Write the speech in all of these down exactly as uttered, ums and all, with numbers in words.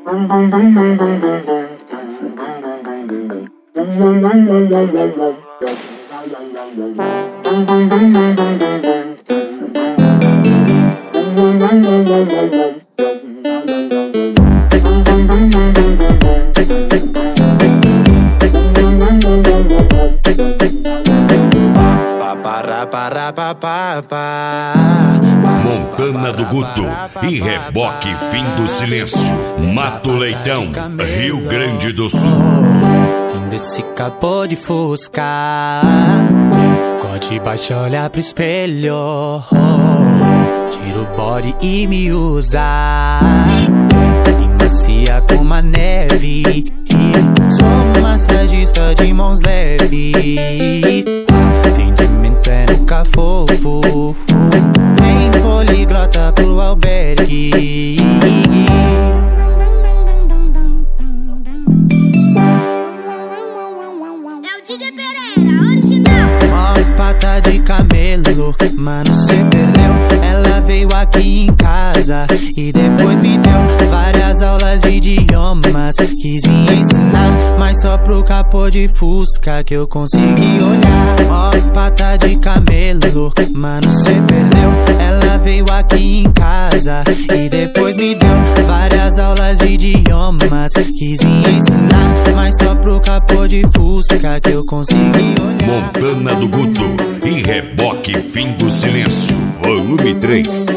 Montana do Guto e Reboque Fim do Silêncio, Mato Leitão, Rio Grande do Sul. Lindo esse capô de Fusca, corte baixo, olha pro espelho, tira o body e me usa, e macia como a neve, sou massagista de mãos leves. Atendimento é nunca fofo, vem poliglota pro albergue. É o Didi Pereira, original. Uma pata de camelo, mano, cê perdeu. Ela veio aqui em casa e depois me deu várias aulas de idiomas. Quis me ensinar, mas só pro capô de Fusca que eu consegui olhar. Ó, pata de camelo, mano, cê perdeu. Ela veio aqui em casa e depois me deu várias aulas de idiomas. Quis me ensinar, mas só pro capô de Fusca que eu consegui olhar. Montana do Guto e Reboque Fim do Silêncio, volume três.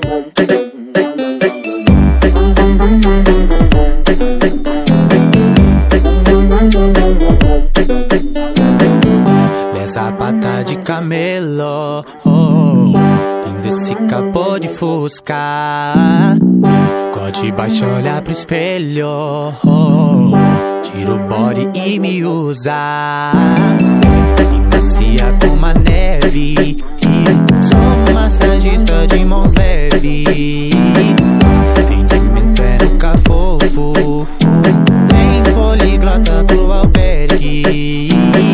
Nessa pata de camelo, oh, lindo esse capô de Fusca, corte baixo, olha pro espelho, oh, tira o body e me usa, e macia como a neve, sou massagista de mãos leves. Atendimento é nunca fofo, vem poliglota pro albergue.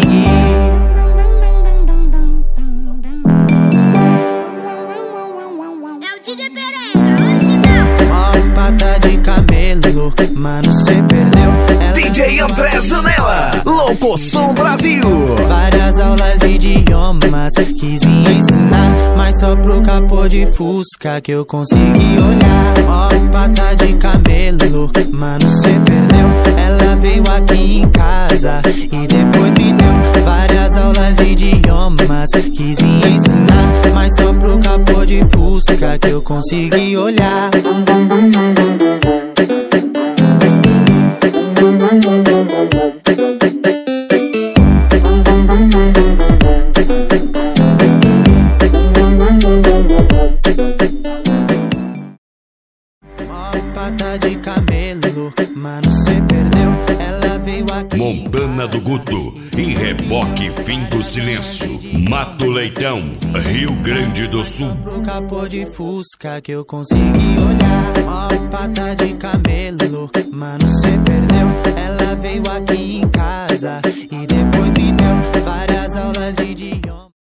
É o Didi Pereira, original. Uma pata de camelo, mano, cê perdeu. Ela D J André Zanella, Louco Som Brasil. Várias aulas de idiomas, quis me ensinar, mas só pro capô de Fusca que eu consegui olhar. Ó, pata de camelo, mano, cê perdeu. Ela veio aqui em casa e depois me deu várias aulas de idiomas. Quis me ensinar, mas só pro capô de Fusca que eu consegui olhar. Pata de camelo, mano, cê perdeu. Ela veio aqui. Montana do Guto e Reboque Fim do Silêncio, Mato Leitão, Rio Grande do Sul. Pro capô de Fusca que eu consegui olhar. Ó, pata de camelo, mano, cê perdeu. Ela veio aqui em casa e